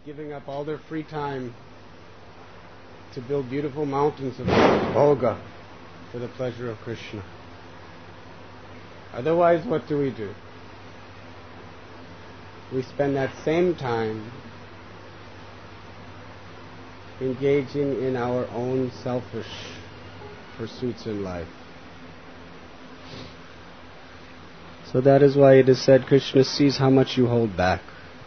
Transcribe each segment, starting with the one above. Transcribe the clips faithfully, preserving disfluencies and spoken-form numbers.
giving up all their free time to build beautiful mountains of bhoga for the pleasure of Krishna. Otherwise, what do we do? We spend that same time engaging in our own selfish pursuits in life. So that is why it is said, Krishna sees how much you hold back.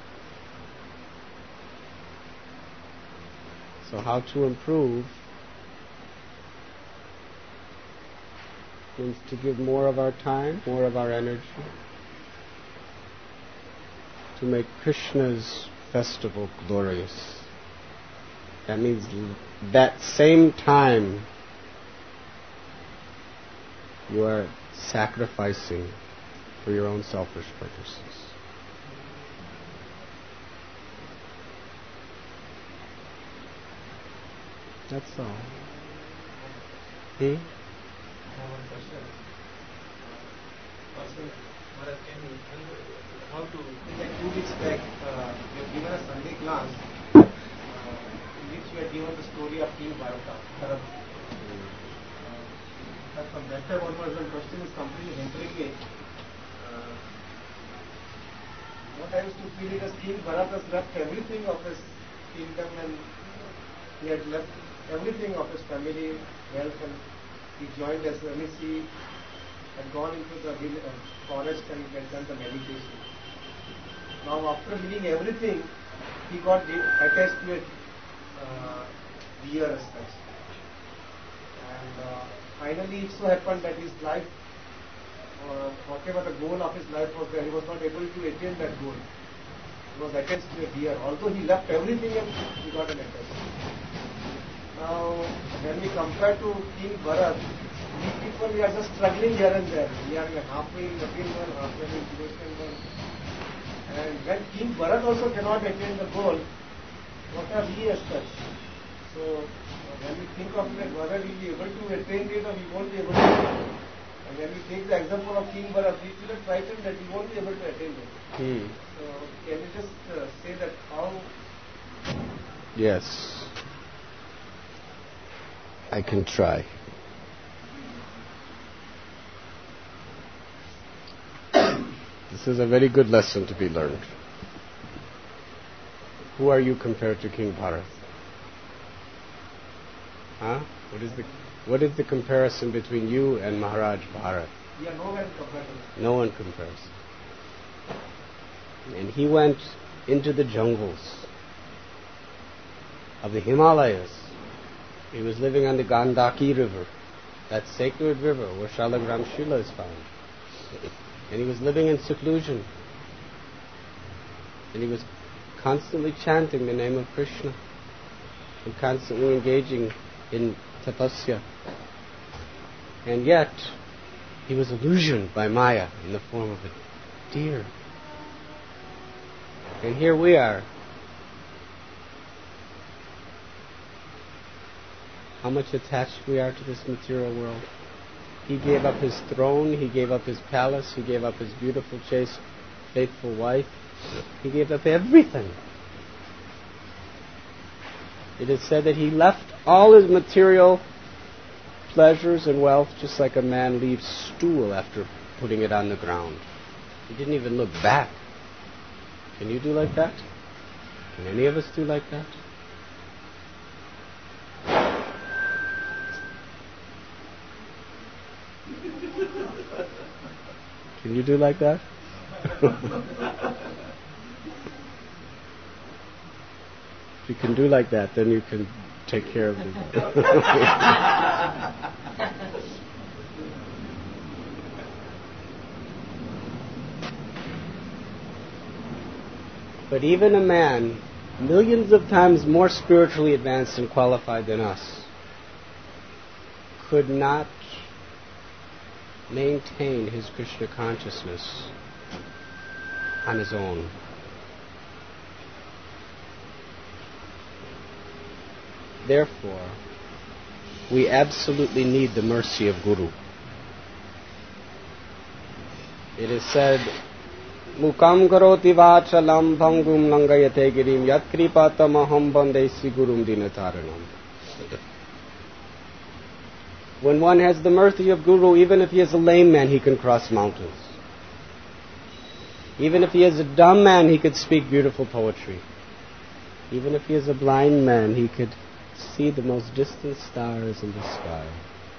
So how to improve means to give more of our time, more of our energy, to make Krishna's festival glorious. That means that same time you are sacrificing for your own selfish purposes. That's all. Hmm? How to, like two weeks back, uh, you have given a Sunday class uh, in which you have given the story of King Bharata. Uh, but from that time onwards, when question is completely hindering me, uh, what I used to feel is King Bharata has left everything of his kingdom and he had left everything of his family, wealth, and he joined as a emissary and gone into the uh, forest and had done the meditation. Now, after leaving everything, he got attached to a uh, deer as such. And uh, finally, it so happened that his life, uh, whatever the goal of his life was there, he was not able to attain that goal. He was attached to a deer, although he left everything and he got an attachment. Now, when we compare to King Bharat, we people we are just struggling here and there. We are halfway in material world, halfway in devotional world. And when King Bharat also cannot attain the goal, what are we as such? So, uh, when we think of it, whether we will be able to attain it or we won't be able to attain it. And when we take the example of King Bharat, we feel frightened that we won't be able to attain it. Hmm. So, can you just uh, say that how? Yes. I can try. This is a very good lesson to be learned. Who are you compared to King Bharat? Huh? What is the what is the comparison between you and Maharaj Bharat? Yeah, no one compares. No one compares. And he went into the jungles of the Himalayas. He was living on the Gandaki River, that sacred river where Shalagram Shila is found. And he was living in seclusion. And he was constantly chanting the name of Krishna and constantly engaging in tapasya. And yet, he was illusioned by Maya in the form of a deer. And here we are. How much attached we are to this material world. He gave up his throne, he gave up his palace, he gave up his beautiful, chaste, faithful wife. He gave up everything. It is said that he left all his material pleasures and wealth just like a man leaves stool after putting it on the ground. He didn't even look back. Can you do like that? Can any of us do like that? Can you do like that? If you can do like that, then you can take care of it. But even a man millions of times more spiritually advanced and qualified than us could not maintain his Krishna consciousness on his own. Therefore, we absolutely need the mercy of Guru. It is said Mukam karoti vachalam bhangum langayate girim yat kripatamaham bandesi gurum dinataranam. When one has the mercy of Guru, even if he is a lame man, he can cross mountains. Even if he is a dumb man, he could speak beautiful poetry. Even if he is a blind man, he could see the most distant stars in the sky.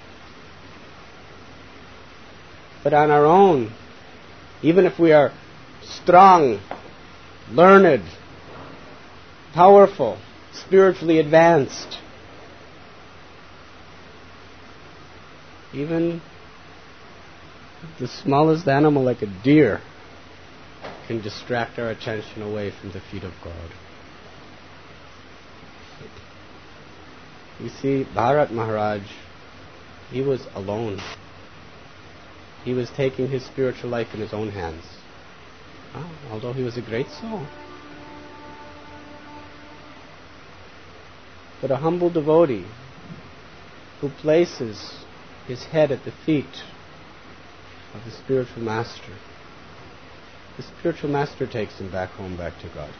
But on our own, even if we are strong, learned, powerful, spiritually advanced, even the smallest animal like a deer can distract our attention away from the feet of God. You see, Bharat Maharaj, he was alone. He was taking his spiritual life in his own hands. Oh, although he was a great soul. But a humble devotee who places his head at the feet of the spiritual master, the spiritual master takes him back home, back to Godhead.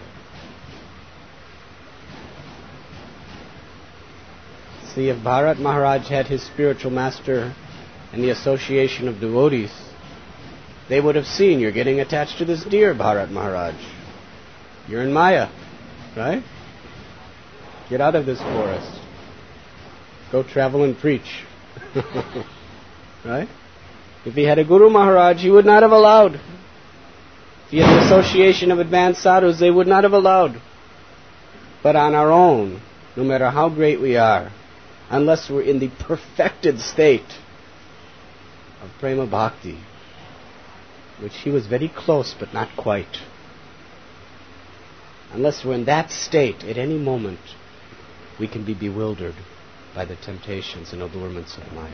See, if Bharat Maharaj had his spiritual master and the association of devotees, they would have seen, you're getting attached to this deer, Bharat Maharaj. You're in Maya, right? Get out of this forest. Go travel and preach. Right? If he had a Guru Maharaj, he would not have allowed. If he had an association of advanced sadhus, they would not have allowed. But on our own, no matter how great we are, unless we're in the perfected state of prema bhakti, which he was very close but not quite, unless we're in that state, at any moment we can be bewildered by the temptations and allurements of Maya.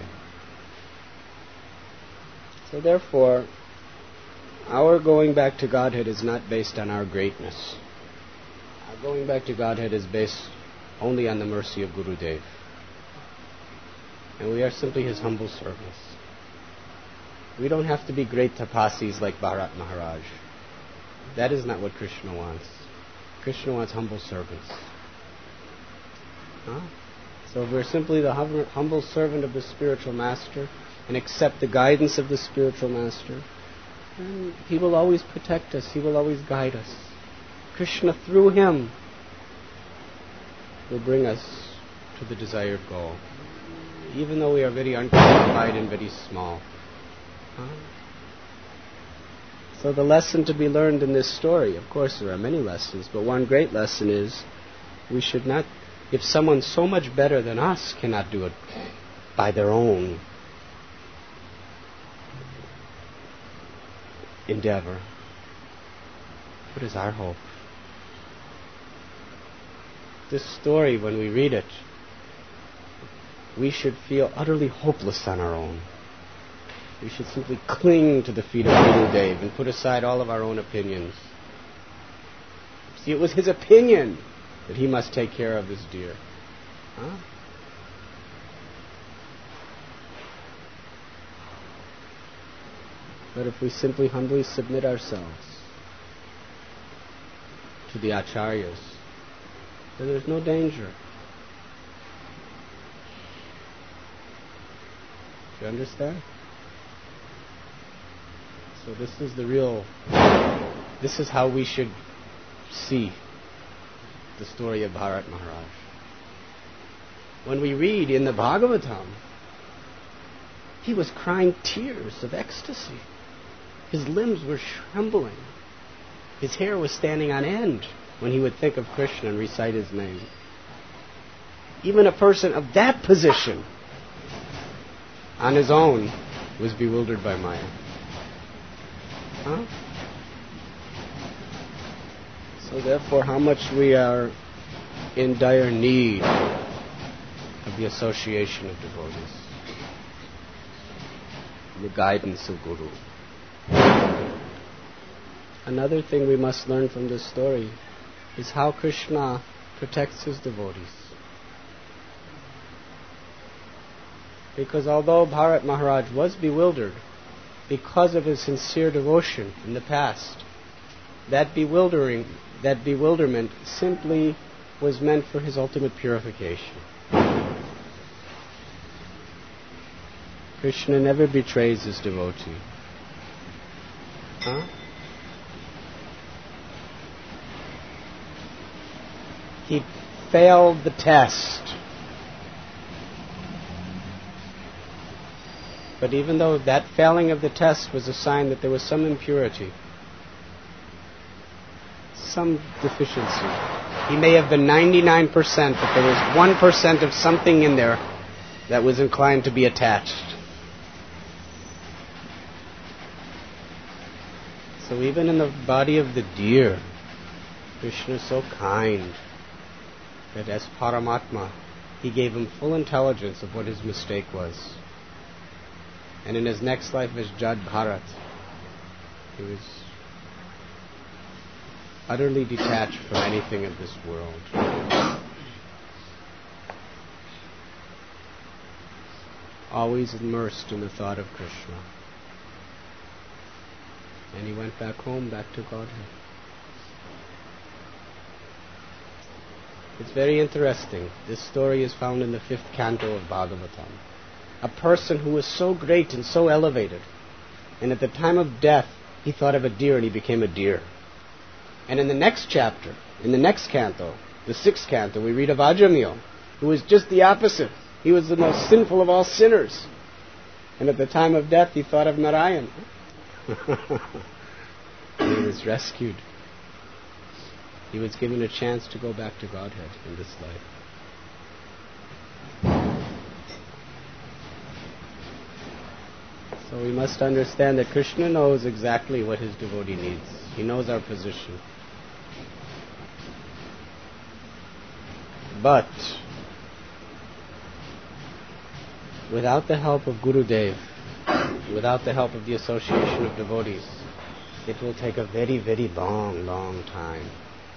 So therefore, our going back to Godhead is not based on our greatness. Our going back to Godhead is based only on the mercy of Gurudev. And we are simply his humble servants. We don't have to be great tapasis like Bharat Maharaj. That is not what Krishna wants. Krishna wants humble servants. Huh? So if we're simply the hum- humble servant of the spiritual master and accept the guidance of the spiritual master, then he will always protect us. He will always guide us. Krishna, through him, will bring us to the desired goal, even though we are very unqualified and very small. Huh? So the lesson to be learned in this story, of course there are many lessons, but one great lesson is we should not, if someone so much better than us cannot do it by their own endeavor, what is our hope? This story, when we read it, we should feel utterly hopeless on our own. We should simply cling to the feet of Gurudev and put aside all of our own opinions. See, it was his opinion that he must take care of this deer. Huh? But if we simply humbly submit ourselves to the acharyas, then there's no danger. Do you understand? So this is the real, this is how we should see the story of Bharat Maharaj. When we read in the Bhagavatam, he was crying tears of ecstasy. His limbs were trembling. His hair was standing on end when he would think of Krishna and recite his name. Even a person of that position, on his own, was bewildered by Maya. Huh? So therefore, how much we are in dire need of the association of devotees, the guidance of Guru. Another thing we must learn from this story is how Krishna protects his devotees. Because although Bharat Maharaj was bewildered because of his sincere devotion in the past, that bewildering, that bewilderment simply was meant for his ultimate purification. Krishna never betrays his devotee. Huh? He failed the test. But even though that failing of the test was a sign that there was some impurity, some deficiency, he may have been ninety-nine percent, but there was one percent of something in there that was inclined to be attached. So even in the body of the deer, Krishna is so kind that as Paramatma, he gave him full intelligence of what his mistake was. And in his next life as Jad Bharat, he was utterly detached from anything of this world. Always immersed in the thought of Krishna. And he went back home, back to Godhead. It's very interesting. This story is found in the fifth canto of Bhagavatam. A person who was so great and so elevated, and at the time of death, he thought of a deer and he became a deer. And in the next chapter, in the next canto, the sixth canto, we read of Ajamil, who was just the opposite. He was the most sinful of all sinners. And at the time of death, he thought of Narayan. And he was rescued. He was given a chance to go back to Godhead in this life. So we must understand that Krishna knows exactly what his devotee needs. He knows our position. But without the help of Gurudev, without the help of the association of devotees, it will take a very, very long, long time.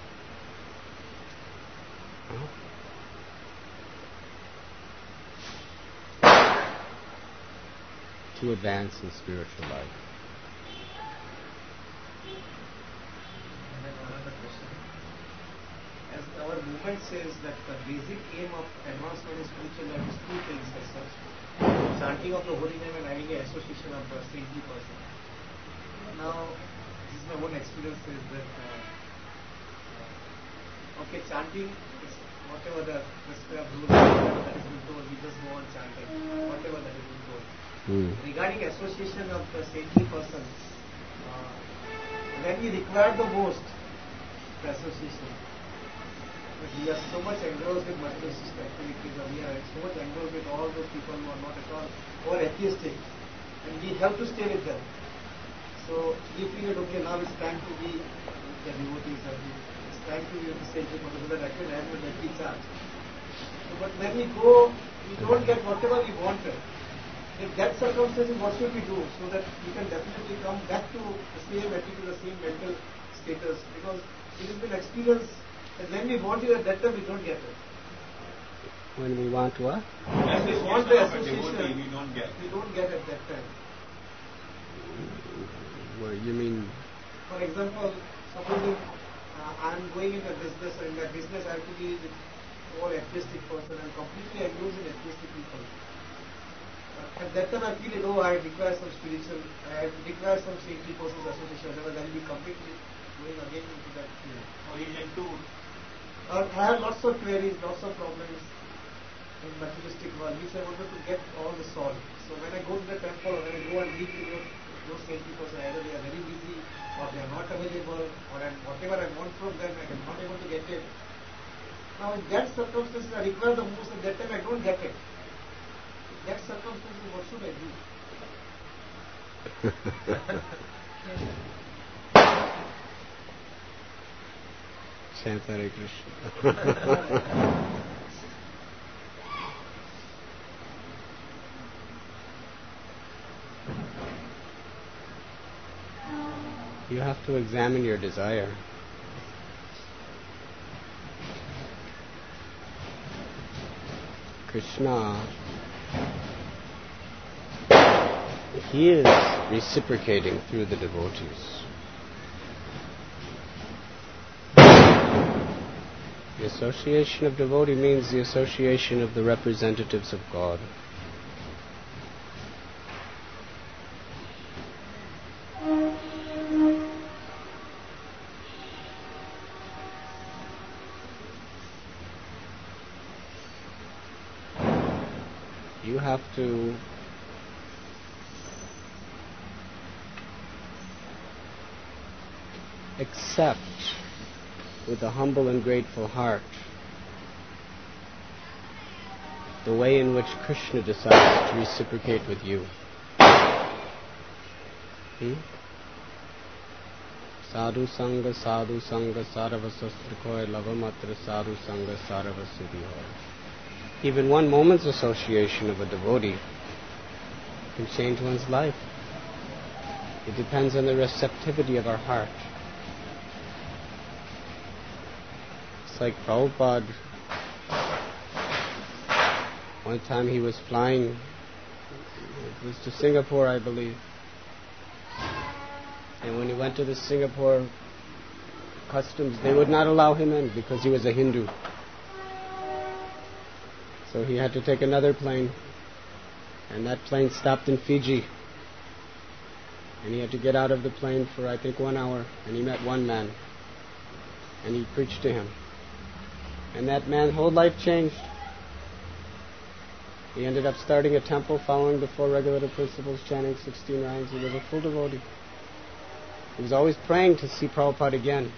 Huh? To advance in spiritual life. And then another question. As our movement says that the basic aim of advancement in spiritual life is two things as such. Chanting of the holy name and having an association of the saintly person. Now, this is my own experience is that uh, okay, chanting is whatever the prescribed rule, whatever that is been told, we just go on chanting, whatever that is been told. Mm. Regarding association of the saintly persons, uh, when we require the most, the association, but we are so much engrossed with materialistic activities, and we are so much engrossed with all those people who are not at all, or atheistic, and we have to stay with them. So we feel that okay, now it's time to be with the devotees, and it's time to be with the saintly persons, so that I can have a daily charge. So, but when we go, we don't get whatever we wanted. In that circumstances, what should we do so that we can definitely come back to the same attitude, the same mental status? Because it has been experienced that when we want it at that time, we don't get it. When we want what? When we want the association, we don't get. We don't get at that time. What you mean? For example, supposing uh, I am going into business, and in that business I have to be with all atheistic person and completely engrossed in atheistic people. At that time I feel that, oh, I require some spiritual, I require some saintly person's association, otherwise I will be completely going again into that field. Or even to, uh, I have lots of queries, lots of problems in materialistic world, which I wanted to get all the solved. So when I go to the temple, or when I go and meet with those, those saintly persons, either they are very busy, or they are not available, or I, whatever I want from them, I am not able to get it. Now in that circumstances, I require the most, at that time I don't get it. That circumstances, what should I do? Chant Hare Krishna. You have to examine your desire. Krishna, he is reciprocating through the devotees. The association of devotee means the association of the representatives of God. You have to accept with a humble and grateful heart the way in which Krishna decides to reciprocate with you. Hmm? Sadhu Sangha, Sadhu Sangha, Sarva Sastrikoy, Lavamatra Sadhu Sangha, Sarva Siddhihoy. Even one moment's association of a devotee can change one's life. It depends on the receptivity of our heart. It's like Prabhupada. One time he was flying, it was to Singapore, I believe. And when he went to the Singapore customs, they would not allow him in because he was a Hindu. So he had to take another plane. And that plane stopped in Fiji. And he had to get out of the plane for, I think, one hour. And he met one man. And he preached to him. And that man's whole life changed. He ended up starting a temple, following the four regulative principles, chanting sixteen rounds. He was a full devotee. He was always praying to see Prabhupada again.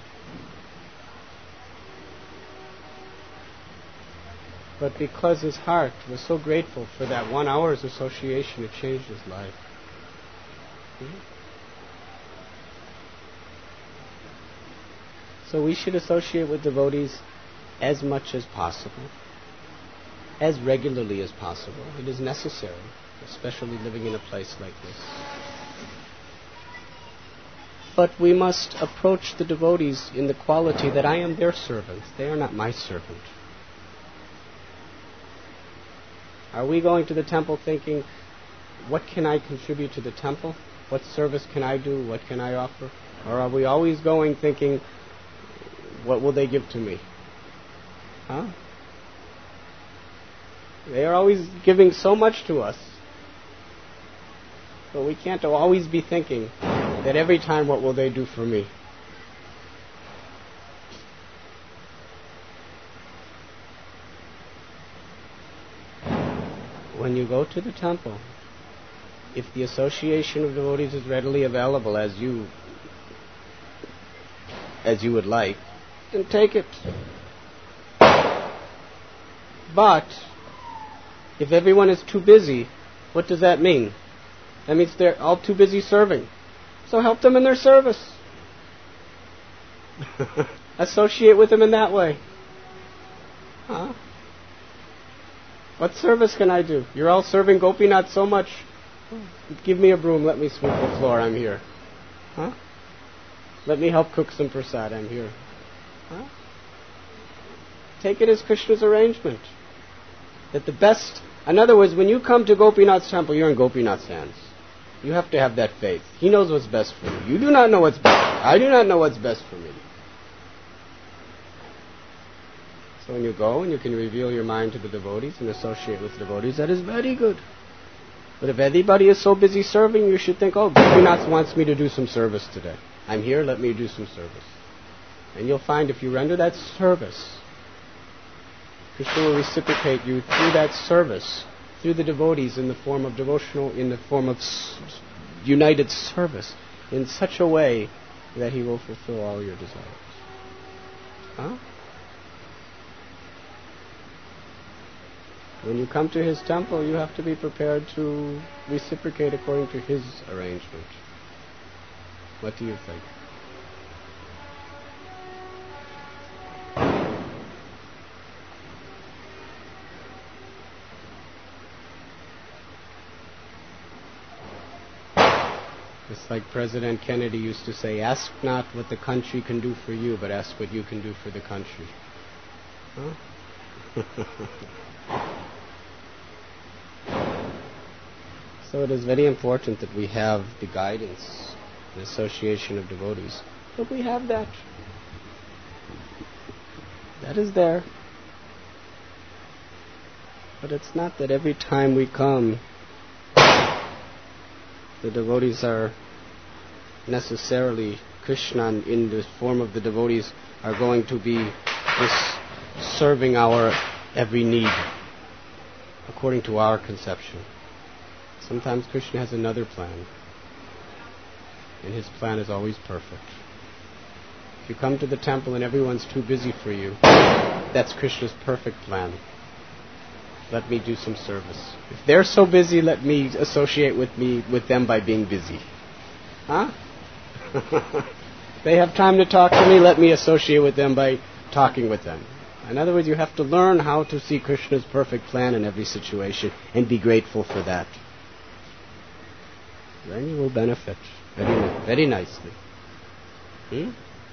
But because his heart was so grateful for that one hour's association, it changed his life. Hmm? So we should associate with devotees as much as possible, as regularly as possible. It is necessary, especially living in a place like this. But we must approach the devotees in the quality that I am their servant. They are not my servant. Are we going to the temple thinking, what can I contribute to the temple? What service can I do? What can I offer? Or are we always going thinking, what will they give to me? Huh? They are always giving so much to us. But we can't always be thinking that every time, what will they do for me? When you go to the temple, if the association of devotees is readily available as you as you would like, then take it. But if everyone is too busy, what does that mean? That means they're all too busy serving. So help them in their service. Associate with them in that way. Huh? What service can I do? You're all serving Gopinath so much. Give me a broom, let me sweep the floor, I'm here. Huh? Let me help cook some prasad, I'm here. Huh? Take it as Krishna's arrangement. That the best, in other words, when you come to Gopinath's temple, you're in Gopinath's hands. You have to have that faith. He knows what's best for you. You do not know what's best. I do not know what's best for me. So when you go and you can reveal your mind to the devotees and associate with devotees, that is very good. But if everybody is so busy serving, you should think, oh, Gopinath wants me to do some service today. I'm here, let me do some service. And you'll find if you render that service, Krishna will reciprocate you through that service, through the devotees in the form of devotional, in the form of s- united service, in such a way that he will fulfill all your desires. Huh? When you come to his temple, you have to be prepared to reciprocate according to his arrangement. What do you think? Just like President Kennedy used to say, ask not what the country can do for you, but ask what you can do for the country. Huh? So it is very important that we have the guidance, the association of devotees. But we have that. That is there. But it's not that every time we come, the devotees are necessarily, Krishna in the form of the devotees are going to be just serving our every need according to our conception. Sometimes Krishna has another plan, and his plan is always perfect. If you come to the temple and everyone's too busy for you, that's Krishna's perfect plan. Let me do some service. If they're so busy, let me associate with me with them by being busy. Huh? If they have time to talk to me, let me associate with them by talking with them. In other words, you have to learn how to see Krishna's perfect plan in every situation and be grateful for that. Then you will benefit very, very nicely. Hmm?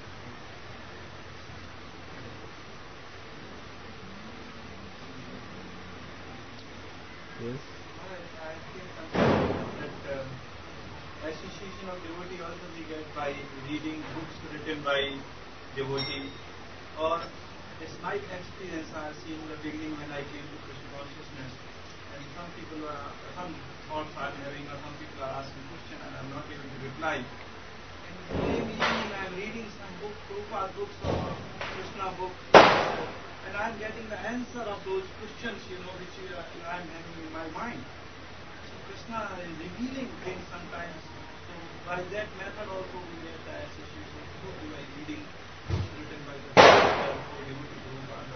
Yes. I think that um, association of devotee also we get by reading books written by devotee. Or it's my experience I have seen in the beginning when I came to Krishna consciousness, and some people are, some thoughts I'm having, or some people are asking questions and I'm not able to reply. And maybe I'm reading some book, Prabhupada books or Krishna books, and I'm getting the answer of those questions, you know, which uh, I'm having in my mind. So Krishna is revealing things sometimes. So by that method also we get the association. So by reading books written by the Prabhupada, so devotee Prabhupada.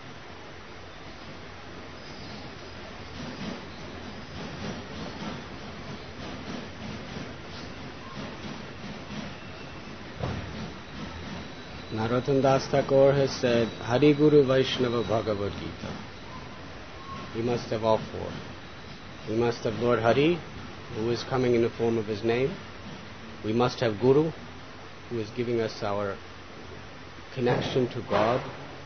Narottam Das Thakur has said, Hari Guru Vaishnava Bhagavad Gita. We must have all four. We must have Lord Hari, who is coming in the form of his name. We must have Guru, who is giving us our connection to God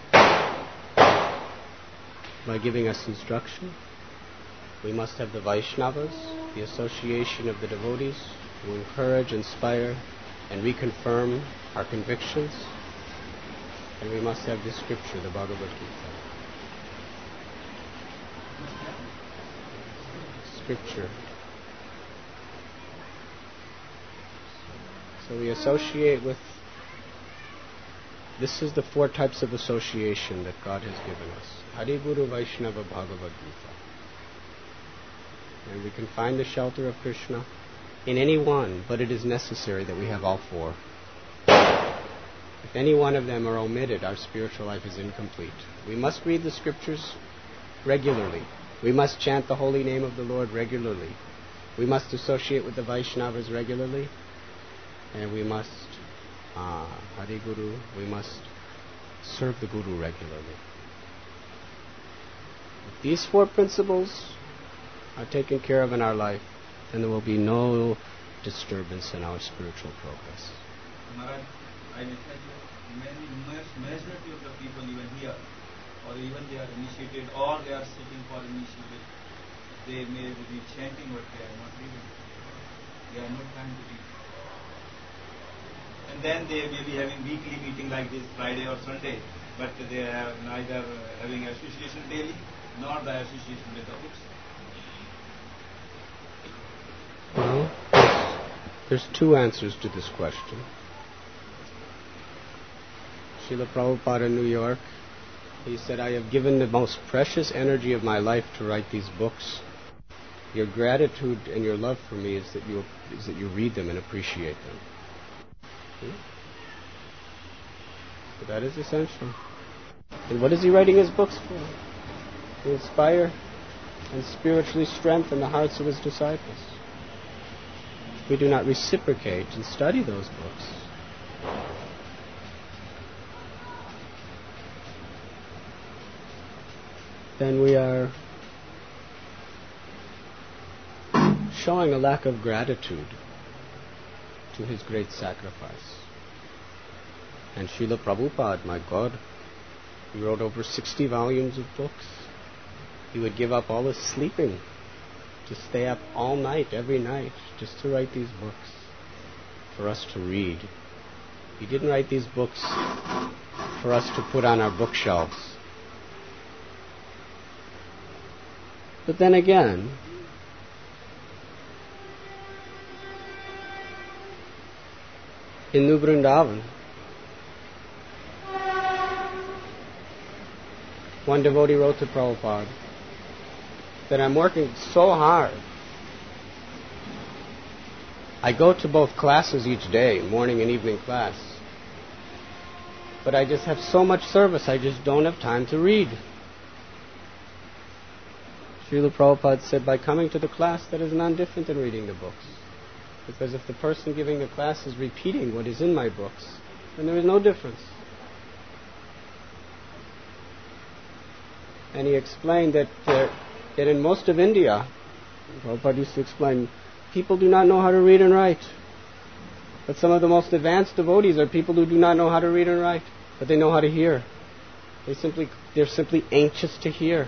by giving us instruction. We must have the Vaishnavas, the association of the devotees, who encourage, inspire, and reconfirm our convictions. And we must have the scripture, the Bhagavad Gita. Scripture. So we associate with... This is the four types of association that God has given us. Hari Guru Vaishnava Bhagavad Gita. And we can find the shelter of Krishna in any one, but it is necessary that we have all four. If any one of them are omitted, our spiritual life is incomplete. We must read the scriptures regularly. We must chant the holy name of the Lord regularly. We must associate with the Vaishnavas regularly. And we must, uh, Hari Guru, we must serve the Guru regularly. If these four principles are taken care of in our life, then there will be no disturbance in our spiritual progress. Maharaj, I may tell you, many, majority of the people even here, or even they are initiated, or they are seeking for initiated, they may be chanting, but they are not reading. They are not trying to read. And then they may be having weekly meeting like this Friday or Sunday, but they are neither having association daily, nor the association with the books. Well, there's two answers to this question. Srila Prabhupada in New York, he said, I have given the most precious energy of my life to write these books. Your gratitude and your love for me is that you is that you read them and appreciate them. Hmm? So that is essential. And what is he writing his books for? To inspire and spiritually strengthen the hearts of his disciples. If we do not reciprocate and study those books, then we are showing a lack of gratitude to his great sacrifice. And Srila Prabhupada, my God, he wrote over sixty volumes of books. He would give up all his sleeping to stay up all night, every night, just to write these books for us to read. He didn't write these books for us to put on our bookshelves. But then again, in New Vrindavan, one devotee wrote to Prabhupada that I'm working so hard. I go to both classes each day, morning and evening class. But I just have so much service, I just don't have time to read. Srila Prabhupada said, by coming to the class, that is none different than reading the books. Because if the person giving the class is repeating what is in my books, then there is no difference. And he explained that, uh, that in most of India, Prabhupada used to explain, people do not know how to read and write. But some of the most advanced devotees are people who do not know how to read and write, but they know how to hear. They simply, they're simply anxious to hear.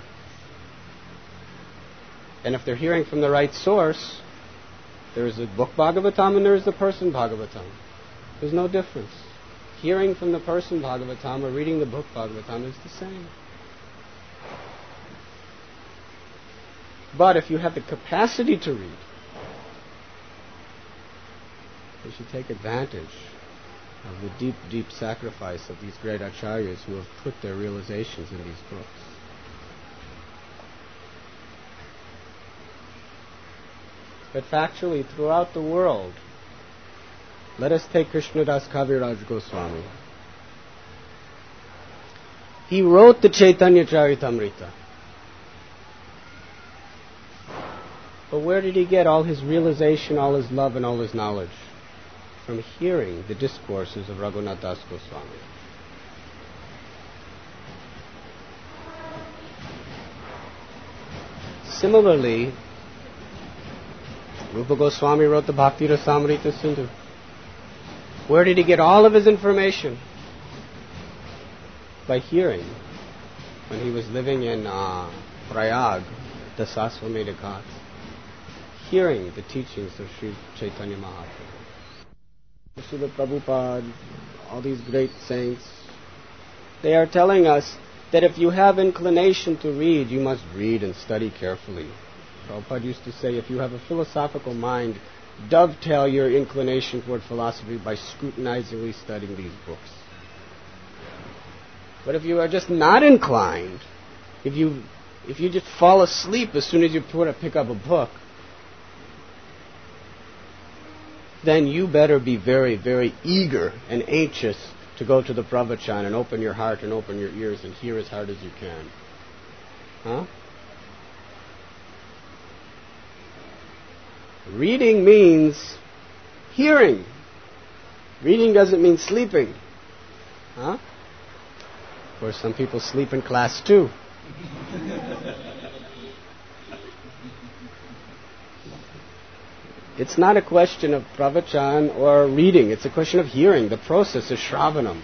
And if they're hearing from the right source, there is a book Bhagavatam and there is the person Bhagavatam. There's no difference. Hearing from the person Bhagavatam or reading the book Bhagavatam is the same. But if you have the capacity to read, you should take advantage of the deep, deep sacrifice of these great acharyas who have put their realizations in these books. But factually, throughout the world, let us take Krishnadas Kaviraj Goswami. He wrote the Chaitanya Charitamrita. But where did he get all his realization, all his love, and all his knowledge? From hearing the discourses of Raghunath Das Goswami. Similarly, Rupa Goswami wrote the Bhakti Rasamrita Sindhu. Where did he get all of his information? By hearing, when he was living in uh, Prayag, the Saswamedha Ghats, hearing the teachings of Sri Chaitanya Mahaprabhu. Srila Prabhupada, all these great saints, they are telling us that if you have inclination to read, you must read and study carefully. Prabhupada used to say, if you have a philosophical mind, dovetail your inclination toward philosophy by scrutinizingly studying these books. But if you are just not inclined, if you if you just fall asleep as soon as you put a, pick up a book, then you better be very, very eager and anxious to go to the pravachan and open your heart and open your ears and hear as hard as you can. Huh? Reading means hearing. Reading doesn't mean sleeping. Huh? Of course, some people sleep in class too. It's not a question of pravachan or reading. It's a question of hearing. The process is shravanam.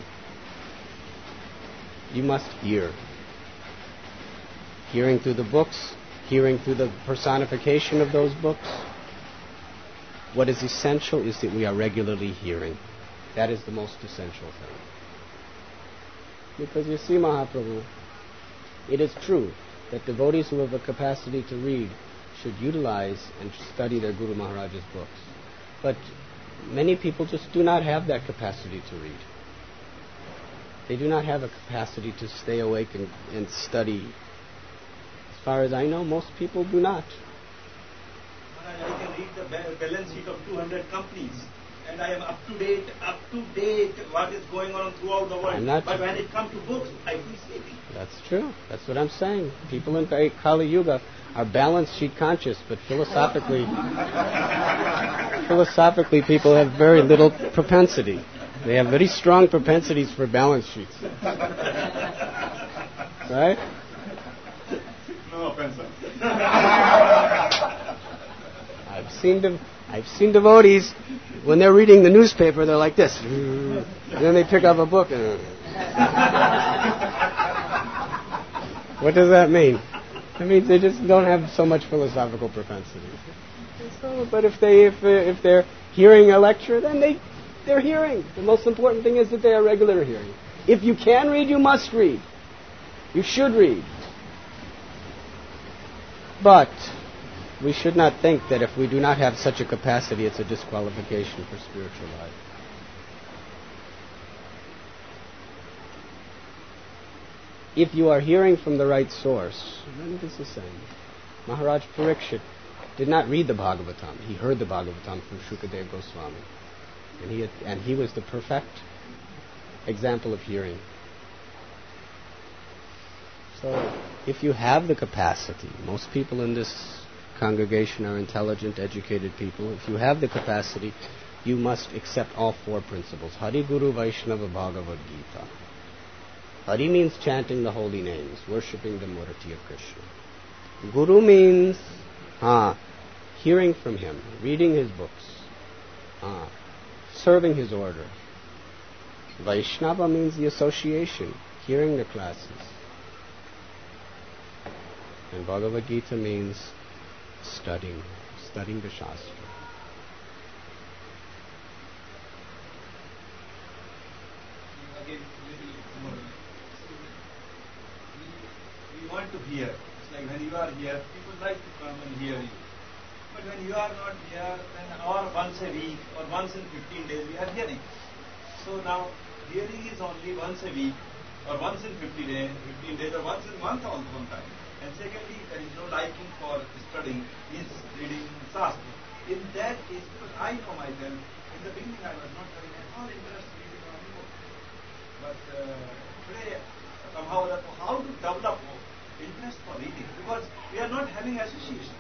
You must hear. Hearing through the books, hearing through the personification of those books. What is essential is that we are regularly hearing. That is the most essential thing. Because you see, Mahaprabhu, it is true that devotees who have a capacity to read should utilize and study their Guru Maharaj's books. But many people just do not have that capacity to read. They do not have a capacity to stay awake and, and study. As far as I know, most people do not. I can read the balance sheet of two hundred companies, and I am up to date, up to date what is going on throughout the world. But when it comes to books, I feel sleepy. That's true. That's what I'm saying. People in Kali Yuga are balance sheet conscious, but philosophically, philosophically, people have very little propensity. They have very strong propensities for balance sheets. Right? No offense. I've seen them. I've seen devotees when they're reading the newspaper, they're like this, and then they pick up a book. And what does that mean? That means they just don't have so much philosophical propensity. So, but if they if if they're hearing a lecture, then they they're hearing. The most important thing is that they are regular hearing. If you can read, you must read. You should read. But we should not think that if we do not have such a capacity, it's a disqualification for spiritual life. If you are hearing from the right source, then it is the same. Maharaj Parikshit did not read the Bhagavatam. He heard the Bhagavatam from Shukadeva Goswami. And he, had, and he was the perfect example of hearing. So, if you have the capacity, most people in this congregation are intelligent, educated people. If you have the capacity, you must accept all four principles. Hari Guru Vaishnava Bhagavad Gita. Hari means chanting the holy names, worshipping the Murti of Krishna. Guru means ah, hearing from him, reading his books, ah, serving his order. Vaishnava means the association, hearing the classes. And Bhagavad Gita means studying, studying the Shastra. Again, little more. We, we want to hear. It's like when you are here, people like to come and hear you. But when you are not here, then or once a week or once in fifteen days, we are hearing. So now, hearing is only once a week or once in fifty days, fifteen days or once in a month also sometimes. And secondly, there is no liking for studying, is reading Shastra. In that case, because I know myself, in the beginning I was not having at all interest in reading any book. But uh, today, somehow, that how to develop interest for reading? Because we are not having association.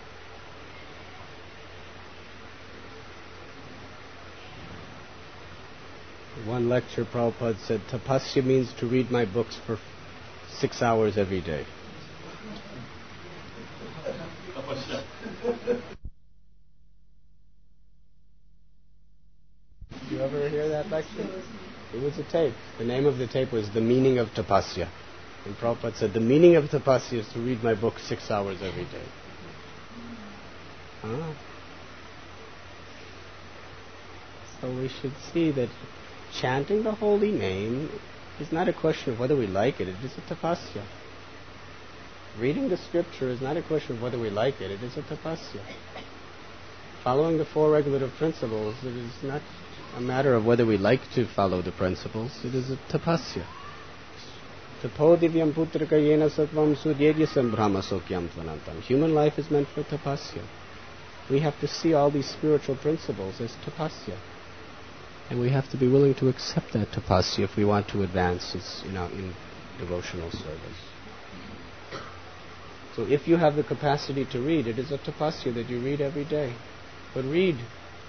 One lecture, Prabhupada said, tapasya means to read my books for six hours every day. Did you ever hear that lecture? It was a tape. The name of the tape was The Meaning of Tapasya. And Prabhupada said, the meaning of tapasya is to read my book six hours every day. Ah. So we should see that chanting the holy name is not a question of whether we like it, it is a tapasya. Reading the scripture is not a question of whether we like it, it is a tapasya. Following the four regulative principles, it is not a matter of whether we like to follow the principles, it is a tapasya. Tapo divyam putraka yena sattvam suryejyasam brahma sokyam tvanantam. Human life is meant for tapasya. We have to see all these spiritual principles as tapasya. And we have to be willing to accept that tapasya if we want to advance you know, in devotional service. So if you have the capacity to read, it is a tapasya that you read every day. But read.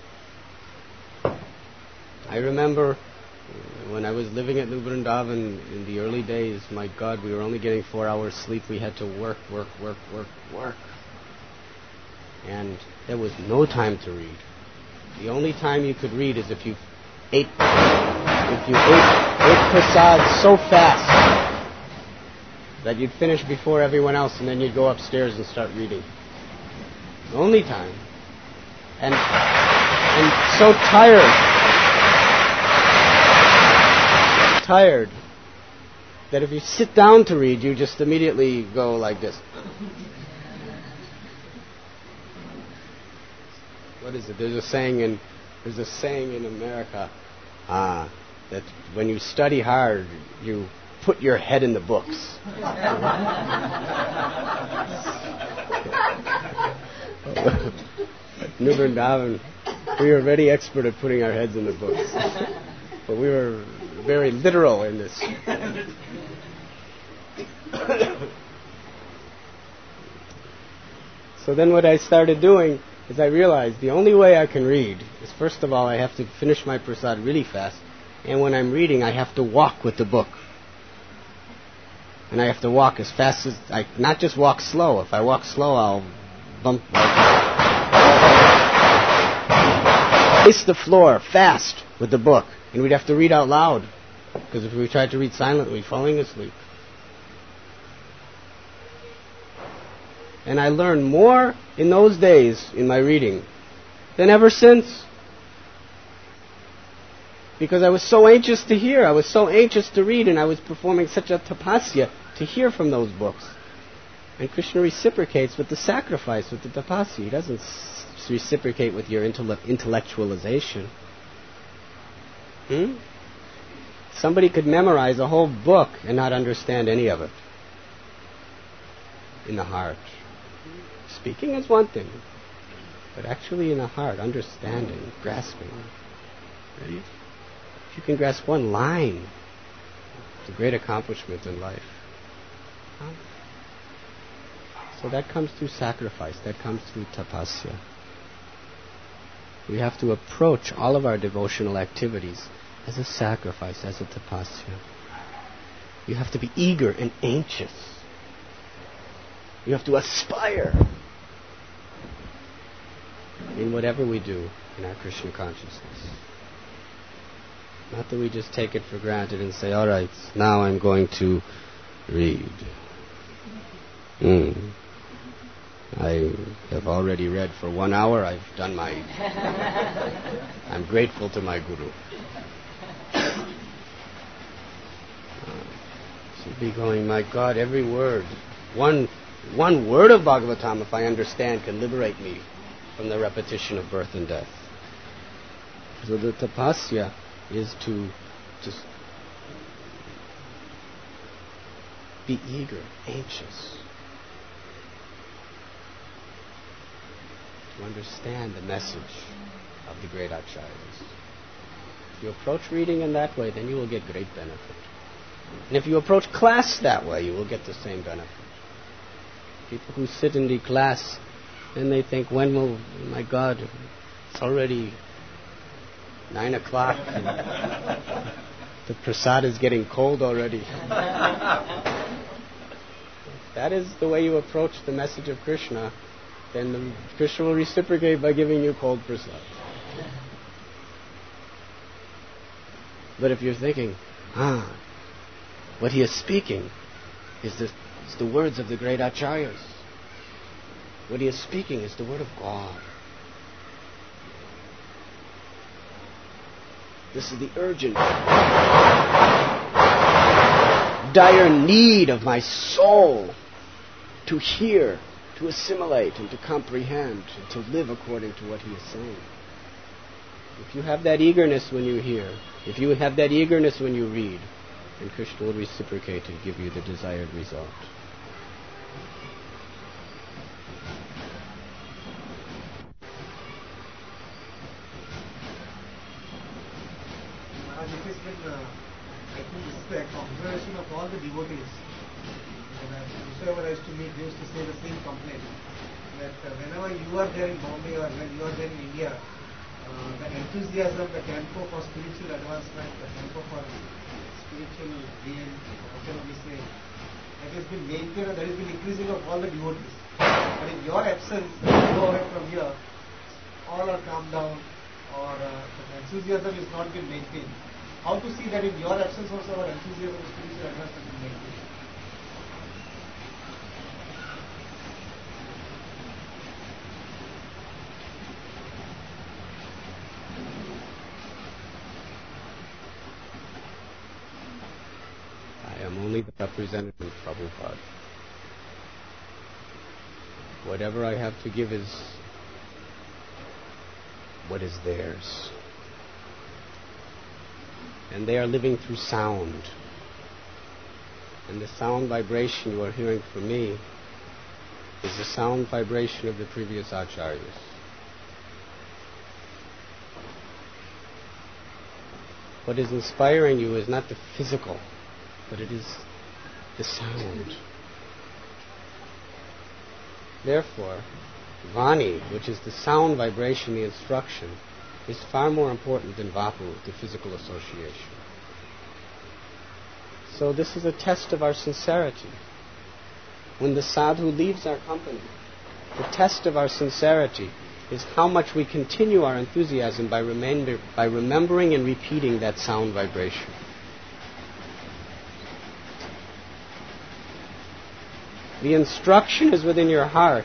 I remember when I was living at New Vrindavan in the early days, my God, we were only getting four hours sleep. We had to work, work, work, work, work. And there was no time to read. The only time you could read is if you ate, if you ate, ate prasad so fast that you'd finish before everyone else, and then you'd go upstairs and start reading. The only time. And, and so tired, tired, that if you sit down to read, you just immediately go like this. What is it? There's a saying in there's a saying in America ah, that when you study hard, you put your head in the books. At New Vrindavan, we were very expert at putting our heads in the books. But we were very literal in this. So then what I started doing is I realized the only way I can read is, first of all, I have to finish my prasad really fast. And when I'm reading, I have to walk with the book. And I have to walk as fast as, I not just walk slow. If I walk slow, I'll bump, I'll kiss the floor fast with the book. And we'd have to read out loud, because if we tried to read silently, we'd be falling asleep. And I learned more in those days in my reading than ever since. Because I was so anxious to hear, I was so anxious to read, and I was performing such a tapasya to hear from those books. And Krishna reciprocates with the sacrifice, with the tapasya. He doesn't s- reciprocate with your intelle- intellectualization. Hmm? Somebody could memorize a whole book and not understand any of it. In the heart. Speaking is one thing, but actually in the heart, understanding, grasping. Right? If you can grasp one line, it's a great accomplishment in life. Huh? So that comes through sacrifice, that comes through tapasya. We have to approach all of our devotional activities as a sacrifice, as a tapasya. You have to be eager and anxious. You have to aspire in whatever we do in our Krishna consciousness. Not that we just take it for granted and say, all right, now I'm going to read. Mm. I have already read for one hour. I've done my... I'm grateful to my Guru. Uh, should be going, my God, every word. One, one word of Bhagavatam, if I understand, can liberate me from the repetition of birth and death. So the tapasya is to just be eager, anxious, to understand the message of the great acharyas. If you approach reading in that way, then you will get great benefit. And if you approach class that way, you will get the same benefit. People who sit in the class and they think, when will, oh my God, it's already nine o'clock. The prasad is getting cold already. If that is the way you approach the message of Krishna, then the Krishna will reciprocate by giving you cold prasad. But if you're thinking, ah, what he is speaking is the, is the words of the great acharyas. What he is speaking is the word of God. This is the urgent, dire need of my soul to hear, to assimilate, and to comprehend, and to live according to what he is saying. If you have that eagerness when you hear, if you have that eagerness when you read, then Krishna will reciprocate and give you the desired result. Maharaj, it has been, uh, I think this is the observation of all the devotees. When whosoever I used to meet, they used to say the same complaint, that uh, whenever you are there in Bombay or when you are there in India, uh, the enthusiasm, the tempo for spiritual advancement, the tempo for spiritual gain, whatever we say, that has been maintained and that has been increasing of all the devotees. But in your absence, when you go away from here, all are calmed down, or uh, the enthusiasm is not been maintained. How to see that in your absence also our enthusiasm for spiritual advancement is maintained? I am only the representative of Prabhupada. Whatever I have to give is what is theirs. And they are living through sound. And the sound vibration you are hearing from me is the sound vibration of the previous acharyas. What is inspiring you is not the physical, but it is the sound. Therefore, Vani, which is the sound vibration, the instruction, is far more important than Vapu, the physical association. So this is a test of our sincerity. When the sadhu leaves our company, the test of our sincerity is how much we continue our enthusiasm by, remainder, by remembering and repeating that sound vibration. The instruction is within your heart,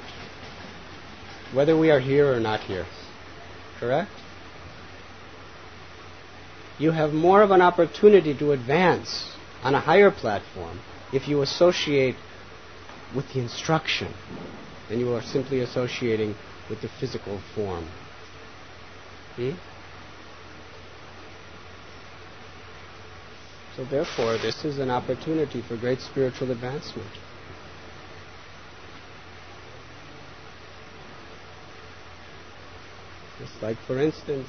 whether we are here or not here. Correct? you have more of an opportunity to advance on a higher platform if you associate with the instruction than you are simply associating with the physical form. Hmm? So therefore, this is an opportunity for great spiritual advancement. Just like, for instance,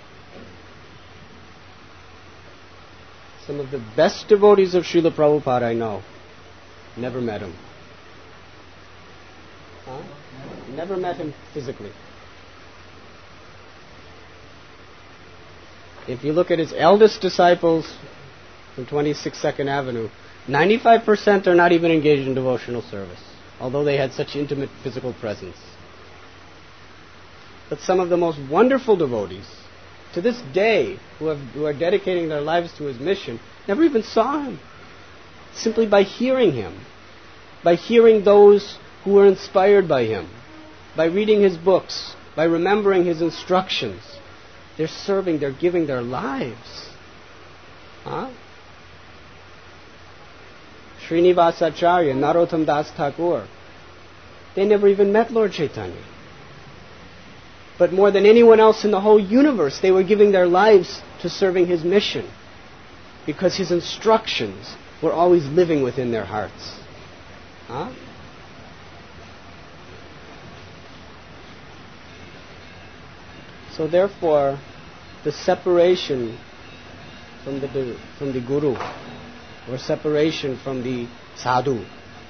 some of the best devotees of Srila Prabhupada I know, never met him. Huh? Never met him physically. If you look at his eldest disciples from twenty-six Second Avenue, ninety-five percent are not even engaged in devotional service, although they had such intimate physical presence. But some of the most wonderful devotees, to this day, who, have, who are dedicating their lives to his mission, never even saw him. Simply by hearing him, by hearing those who were inspired by him, by reading his books, by remembering his instructions, they're serving, they're giving their lives. Huh? Srinivasacharya, Narottam Das Thakur, they never even met Lord Chaitanya. But more than anyone else in the whole universe, they were giving their lives to serving his mission, because his instructions were always living within their hearts. Huh? So therefore, the separation from the from the guru, or separation from the sadhu,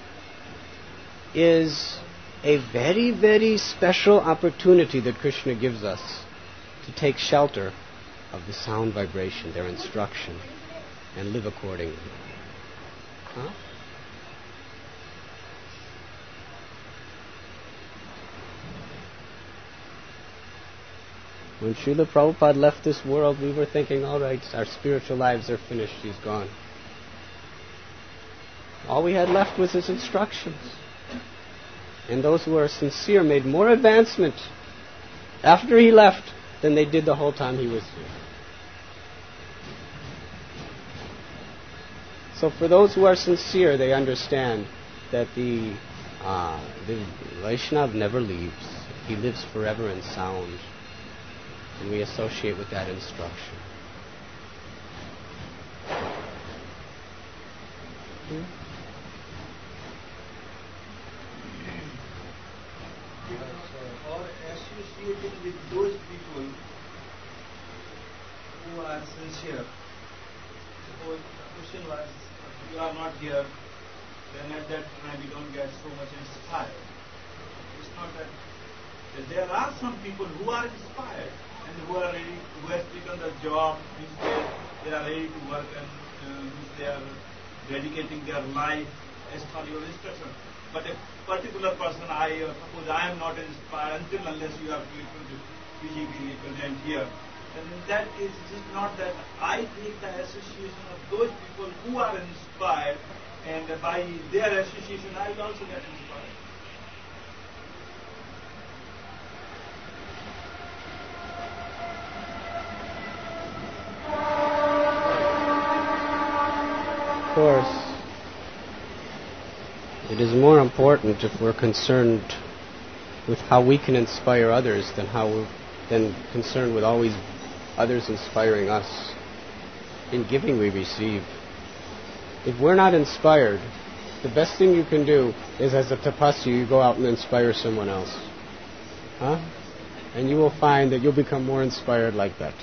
is a very, very special opportunity that Krishna gives us to take shelter of the sound vibration, their instruction, and live accordingly. Huh? When Srila Prabhupada left this world, we were thinking, all right, our spiritual lives are finished, he's gone. All we had left was his instructions. And those who are sincere made more advancement after he left than they did the whole time he was here. So for those who are sincere, they understand that the, uh, the Vaishnava never leaves. He lives forever in sound. And we associate with that instruction. Hmm? Or associating with those people who are sincere. Suppose the question was, you are not here, then at that time we don't get so much inspired. It's not that. There are some people who are inspired and who are ready, who have taken the job, means they, they are ready to work and uh, means they are dedicating their life as per your instruction. But a particular person, I uh, suppose I am not inspired until unless you are physically present here. And in that case, it is not that I take the association of those people who are inspired, and by their association I will also get inspired. Of course, it is more important if we're concerned with how we can inspire others than how we're than concerned with always others inspiring us. In giving we receive. If we're not inspired, the best thing you can do is, as a tapasya, you go out and inspire someone else. Huh? And you will find that you'll become more inspired like that.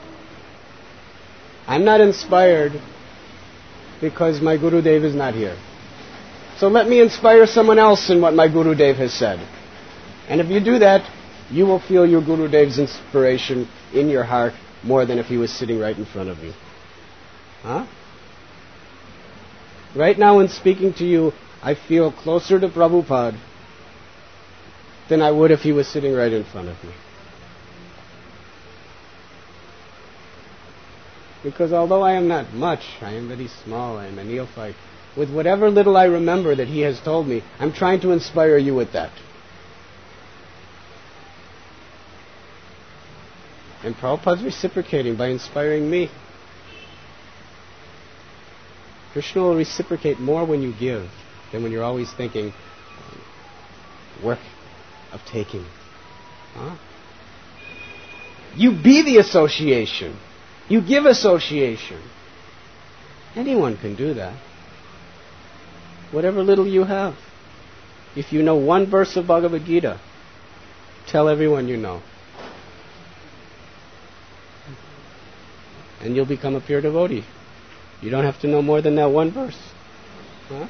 I'm not inspired because my Gurudev is not here. So let me inspire someone else in what my Gurudev has said. And if you do that, you will feel your Gurudev's inspiration in your heart more than if he was sitting right in front of you. Huh? Right now, in speaking to you, I feel closer to Prabhupada than I would if he was sitting right in front of me. Because although I am not much, I am very small, I am a neophyte. With whatever little I remember that he has told me, I'm trying to inspire you with that. And Prabhupada's reciprocating by inspiring me. Krishna will reciprocate more when you give than when you're always thinking, work of taking. Huh? You be the association. You give association. Anyone can do that. Whatever little you have. If you know one verse of Bhagavad Gita, tell everyone you know. And you'll become a pure devotee. You don't have to know more than that one verse. Huh?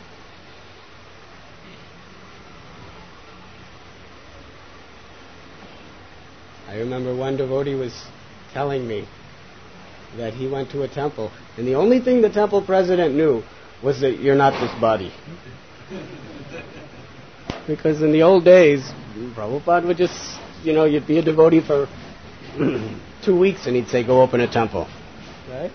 I remember one devotee was telling me that he went to a temple, and the only thing the temple president knew was that you're not this body. Because in the old days, Prabhupada would just, you know, you'd be a devotee for two weeks and he'd say, go open a temple. Right?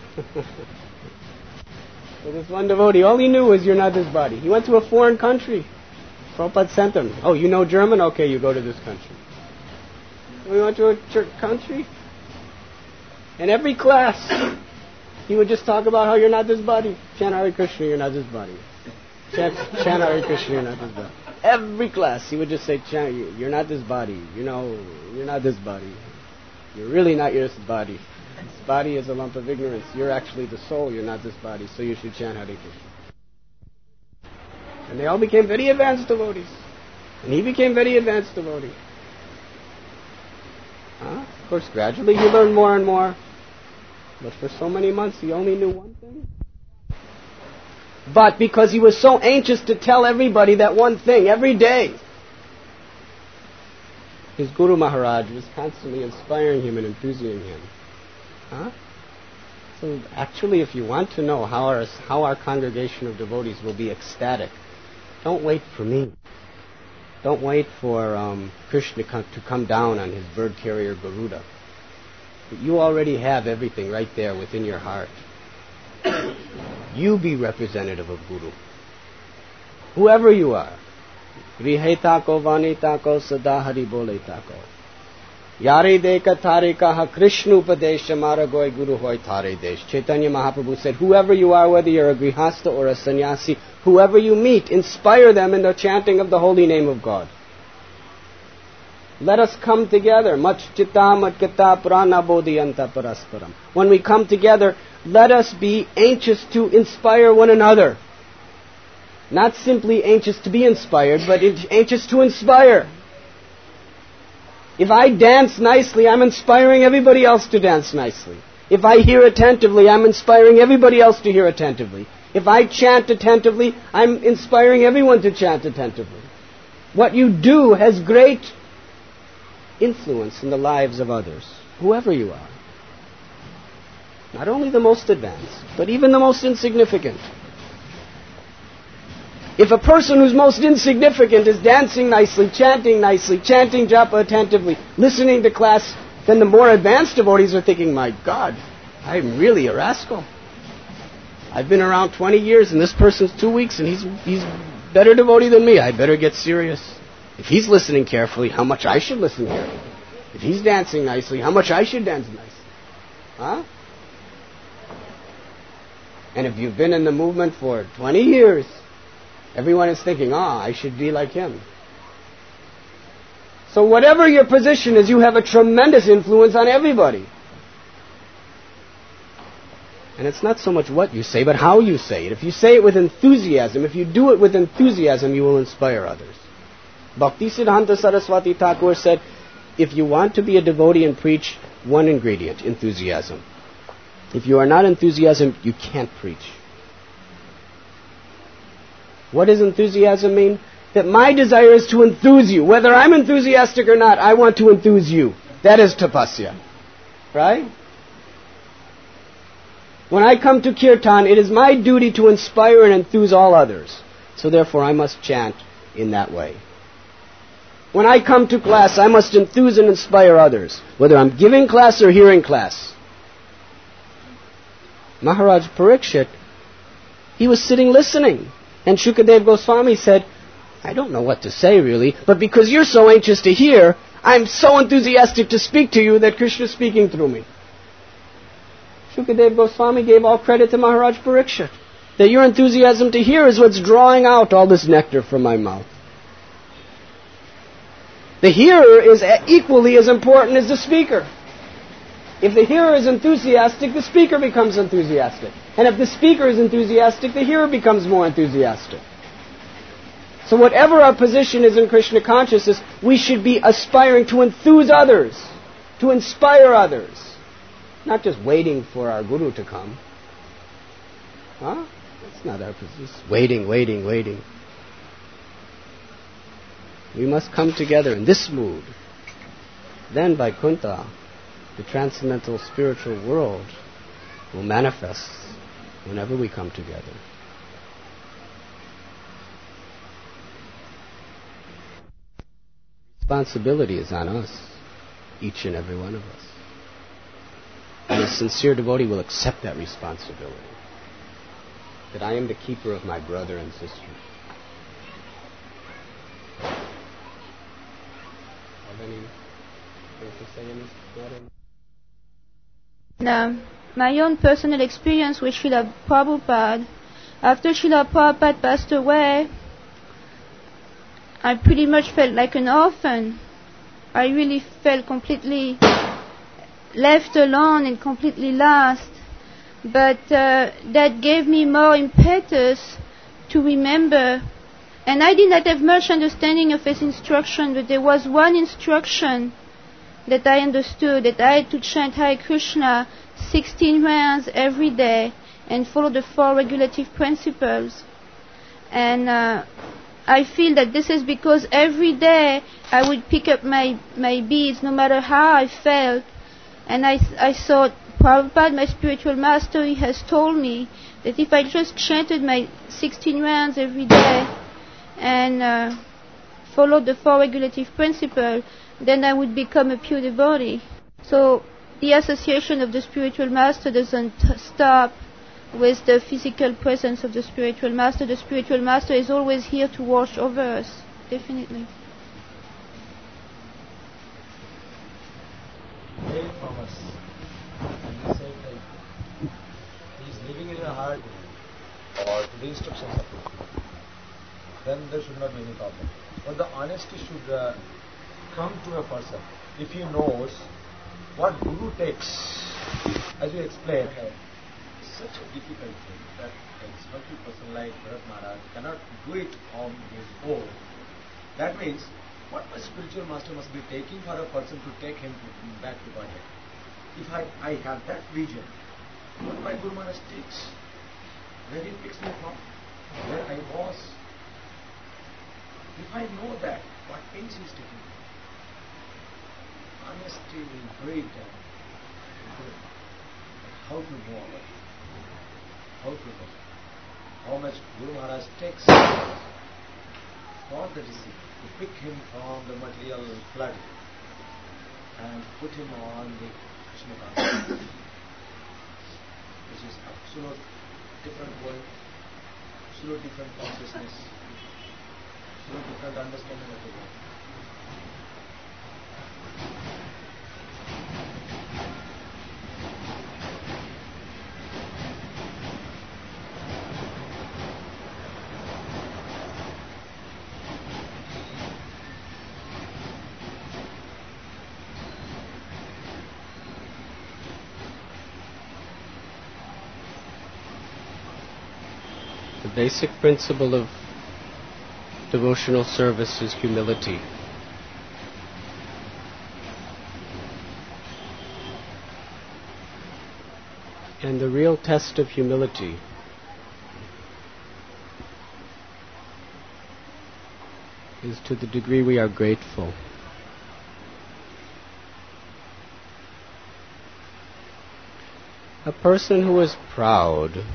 So this one devotee, all he knew was you're not this body. He went to a foreign country. Prabhupada sent him. Oh, you know German? Okay, you go to this country. We went to a church country. And every class, he would just talk about how you're not this body. Chant Hare Krishna, you're not this body. Chant, chant Hare Krishna, you're not this body. Every class, he would just say, chant, you're not this body. You know, you're not this body. You're really not your body. This body is a lump of ignorance. You're actually the soul. You're not this body. So you should chant Hare Krishna. And they all became very advanced devotees. And he became very advanced devotee. Huh? Of course, gradually he learned more and more. But for so many months, he only knew one thing. But because he was so anxious to tell everybody that one thing every day, his Guru Maharaj was constantly inspiring him and enthusing him. Huh? So actually, if you want to know how our, how our congregation of devotees will be ecstatic, don't wait for me. Don't wait for um, Krishna come, to come down on his bird carrier Garuda. But you already have everything right there within your heart. You be representative of Guru. Whoever you are. Grihetako vanitako sada hari boletako. Yare deka thare kaha Krishna upadesha maragoi guru hoy thare desh. Chaitanya Mahaprabhu said, whoever you are, whether you're a grihasta or a sannyasi, whoever you meet, inspire them in the chanting of the holy name of God. Let us come together. Mach chitta matkata prana bodhiyanta parasparam. When we come together, let us be anxious to inspire one another. Not simply anxious to be inspired, but anxious to inspire. If I dance nicely, I'm inspiring everybody else to dance nicely. If I hear attentively, I'm inspiring everybody else to hear attentively. If I chant attentively, I'm inspiring everyone to chant attentively. What you do has great influence in the lives of others, whoever you are. Not only the most advanced, but even the most insignificant. If a person who's most insignificant is dancing nicely, chanting nicely, chanting japa attentively, listening to class, then the more advanced devotees are thinking, my God, I'm really a rascal. I've been around twenty years and this person's two weeks and he's he's better devotee than me. I better get serious. If he's listening carefully, how much I should listen carefully. If he's dancing nicely, how much I should dance nicely. Huh? And if you've been in the movement for twenty years, everyone is thinking, ah, I should be like him. So whatever your position is, you have a tremendous influence on everybody. And it's not so much what you say, but how you say it. If you say it with enthusiasm, if you do it with enthusiasm, you will inspire others. Bhaktisiddhanta Saraswati Thakur said, if you want to be a devotee and preach, one ingredient, enthusiasm. If you are not enthusiasm, you can't preach. What does enthusiasm mean? That my desire is to enthuse you. Whether I'm enthusiastic or not, I want to enthuse you. That is tapasya. Right? When I come to kirtan, it is my duty to inspire and enthuse all others. So therefore, I must chant in that way. When I come to class, I must enthuse and inspire others, whether I'm giving class or hearing class. Maharaj Parikshit, he was sitting listening. And Shukadev Goswami said, I don't know what to say really, but because you're so anxious to hear, I'm so enthusiastic to speak to you that Krishna is speaking through me. Shukadev Goswami gave all credit to Maharaj Parikshit. That your enthusiasm to hear is what's drawing out all this nectar from my mouth. The hearer is equally as important as the speaker. If the hearer is enthusiastic, the speaker becomes enthusiastic. And if the speaker is enthusiastic, the hearer becomes more enthusiastic. So whatever our position is in Krishna consciousness, we should be aspiring to enthuse others, to inspire others. Not just waiting for our guru to come. Huh? That's not our position. Waiting, waiting, waiting. We must come together in this mood. Then Vaikuntha, the transcendental spiritual world, will manifest whenever we come together. Responsibility is on us, each and every one of us. And a sincere devotee will accept that responsibility. That I am the keeper of my brother and sister. Have anything to say in this matter? Now, my own personal experience with Srila Prabhupada, after Srila Prabhupada passed away, I pretty much felt like an orphan. I really felt completely left alone and completely lost. But uh, that gave me more impetus to remember. And I did not have much understanding of his instruction, but there was one instruction that I understood, that I had to chant Hare Krishna sixteen rounds every day and follow the four regulative principles. And uh, I feel that this is because every day I would pick up my, my beads, no matter how I felt. And I, I thought, Prabhupada, my spiritual master, he has told me that if I just chanted my sixteen rounds every day and uh, followed the four regulative principles, then I would become a pure devotee. So the association of the spiritual master doesn't stop with the physical presence of the spiritual master. The spiritual master is always here to watch over us, definitely. Very famous. And he said that he is living in a heart or to the instructions of the Guru. Then there should not be any problem. But the honesty should uh, come to a person. If he knows what Guru takes, as you explained, it's such a difficult thing that a spiritual person like Bharat Maharaj cannot do it on his own. That means what my spiritual master must be taking for a person to take him to, back to Godhead. If I, I have that vision, what my Guru Maharaj takes, where he picks me from, where I was, if I know that, what means he is taking me? Honesty will breed that. How to know about it? How to know? How much Guru Maharaj takes for the disciple to pick him from the material flood and put him on the Krishna consciousness, which is absolute different world, absolute different consciousness, absolute different understanding of the world. The basic principle of devotional service is humility. And the real test of humility is to the degree we are grateful. A person who is proud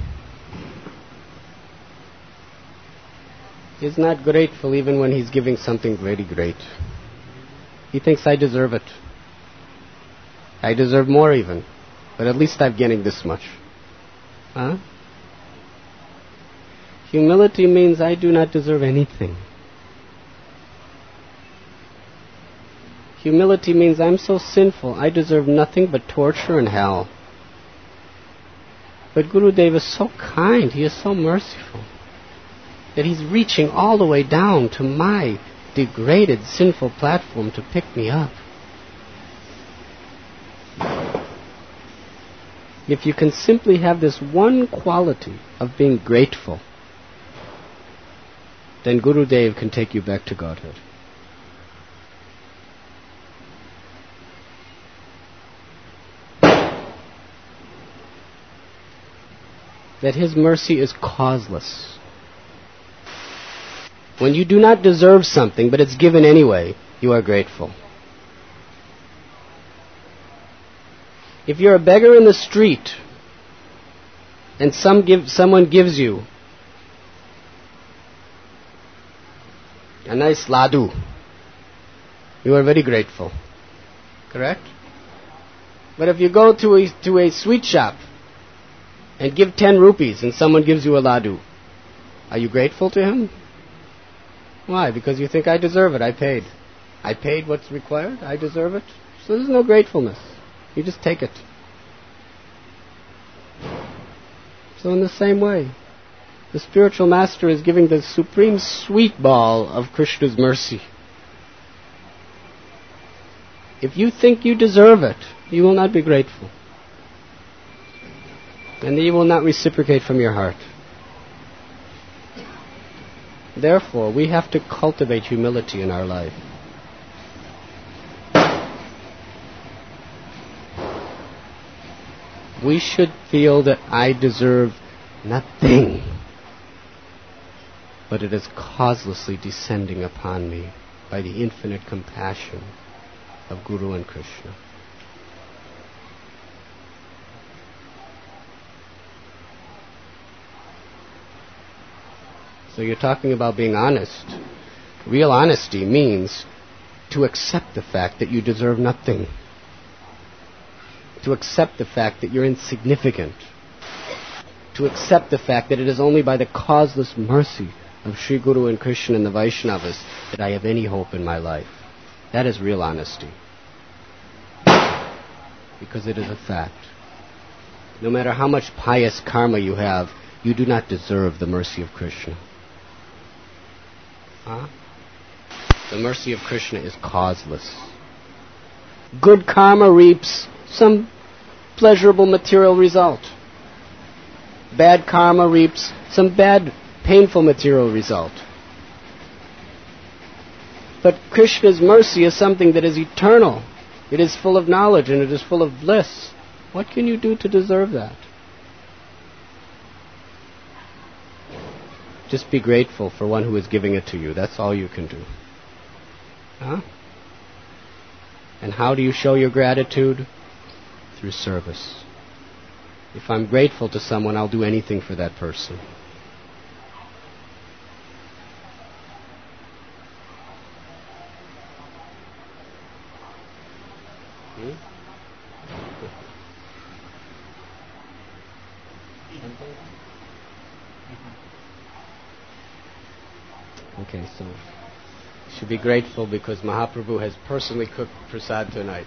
is not grateful even when he's giving something very great. He thinks, I deserve it. I deserve more even. But at least I'm getting this much. Huh? Humility means I do not deserve anything. Humility means I'm so sinful, I deserve nothing but torture and hell. But Gurudev is so kind, he is so merciful, that he's reaching all the way down to my degraded, sinful platform to pick me up. If you can simply have this one quality of being grateful, then Gurudev can take you back to Godhead. That his mercy is causeless. When you do not deserve something, but it's given anyway, you are grateful. If you're a beggar in the street, and some give, someone gives you a nice ladu, you are very grateful. Correct? But if you go to a, to a sweet shop and give ten rupees and someone gives you a ladu, are you grateful to him? Why? Because you think, I deserve it, I paid. I paid what's required, I deserve it. So there's no gratefulness. You just take it. So in the same way, the spiritual master is giving the supreme sweet ball of Krishna's mercy. If you think you deserve it, you will not be grateful. And you will not reciprocate from your heart. Therefore, we have to cultivate humility in our life. We should feel that I deserve nothing, but it is causelessly descending upon me by the infinite compassion of Guru and Krishna. So you're talking about being honest. Real honesty means to accept the fact that you deserve nothing. To accept the fact that you're insignificant. To accept the fact that it is only by the causeless mercy of Sri Guru and Krishna and the Vaishnavas that I have any hope in my life. That is real honesty. Because it is a fact. No matter how much pious karma you have, you do not deserve the mercy of Krishna. Huh? The mercy of Krishna is causeless. Good karma reaps some pleasurable material result. Bad karma reaps some bad, painful material result. But Krishna's mercy is something that is eternal. It is full of knowledge and it is full of bliss. What can you do to deserve that? Just be grateful for one who is giving it to you. That's all you can do. Huh? And how do you show your gratitude? Through service. If I'm grateful to someone, I'll do anything for that person. Hmm? Okay, so you should be grateful because Mahaprabhu has personally cooked prasad tonight.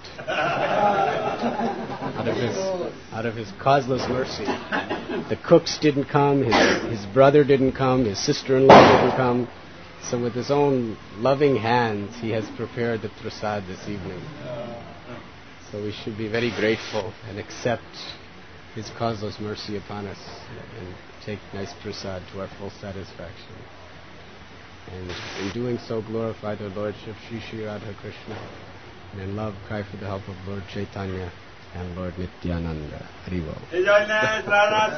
out of his out of his causeless mercy. The cooks didn't come, his, his brother didn't come, his sister-in-law didn't come. So with his own loving hands, he has prepared the prasad this evening. So we should be very grateful and accept his causeless mercy upon us and take nice prasad to our full satisfaction. And in doing so, glorify the Lordship Sri Sri Radha Krishna, and in love cry for the help of Lord Chaitanya and Lord Nityananda. Hari Bol.